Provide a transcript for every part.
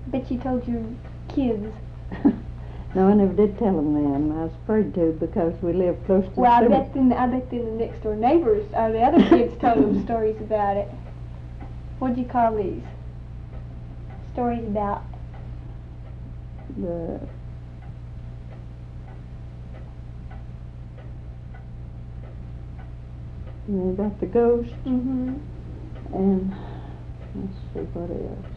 Bet you told your kids. No, I never did tell them that. I was afraid to because we live close to Well, the I bet then the next door neighbors or the other kids told them stories about it. What'd you call these? Stories about? About the ghost. Mm-hmm. And let's see what else.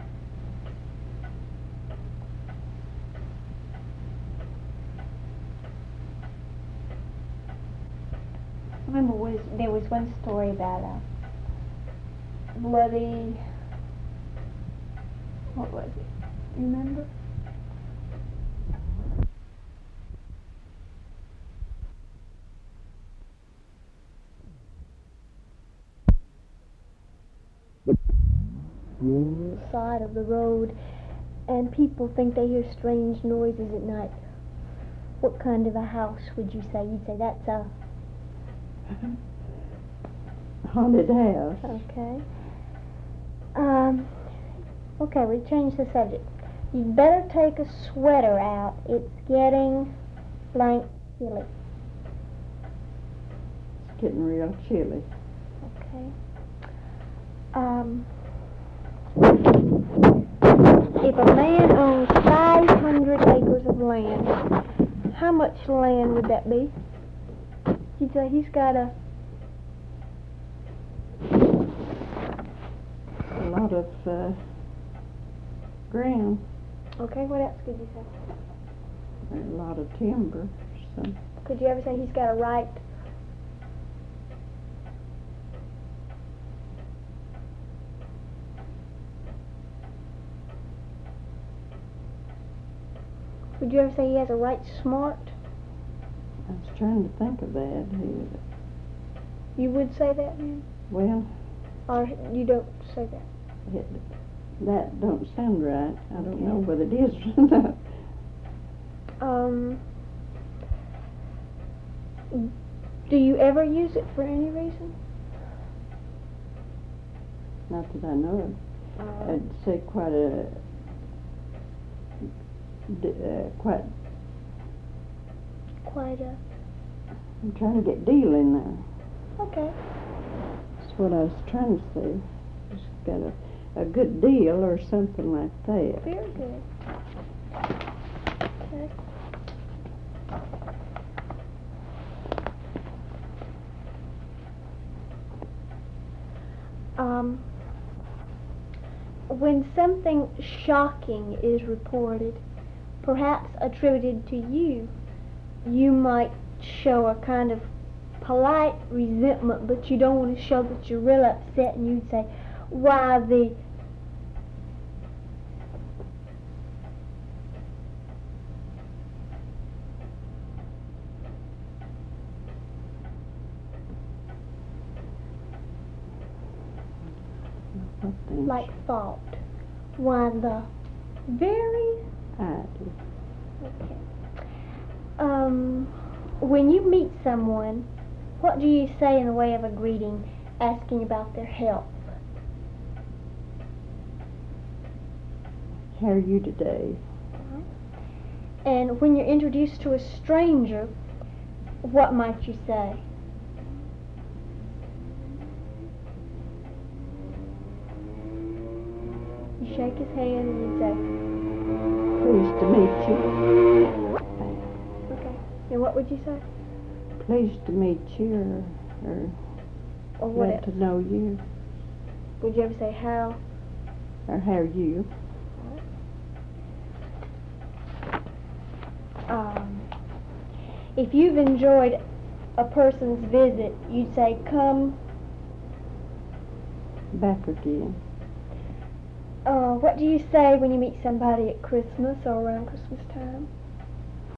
I remember there was one story about a bloody, what was it? You remember? Side of the road, and people think they hear strange noises at night. What kind of a house would you say? You'd say that's a haunted house. Okay. Okay, we changed the subject. You'd better take a sweater out. It's getting blank chilly. It's getting real chilly. Okay. If a man owns 500 acres of land, how much land would that be? You'd say he's got a lot of ground. Okay, what else could you say? A lot of timber. So. Could you ever say he's got a right? Would you ever say he has a right smart? I was trying to think of that. You would say that, ma'am? Well. Or you don't say that? That don't sound right. I don't know whether it is or not. Do you ever use it for any reason? Not that I know of. I'd say quite a... I'm trying to get deal in there. Okay. That's what I was trying to say. Just got a good deal or something like that. Very good. Okay. When something shocking is reported, perhaps attributed to you, you might show a kind of polite resentment, but you don't want to show that you're real upset, and you'd say, why the... Like thought. Why the very... I do. Okay. When you meet someone, what do you say in the way of a greeting, asking about their health? How are you today? And when you're introduced to a stranger, what might you say? You shake his hand and you say, pleased to meet you. Okay. And what would you say? Pleased to meet you, or what glad else? to know you. Would you ever say how? Or how are you? If you've enjoyed a person's visit, you'd say, come back again. What do you say when you meet somebody at Christmas or around Christmas time?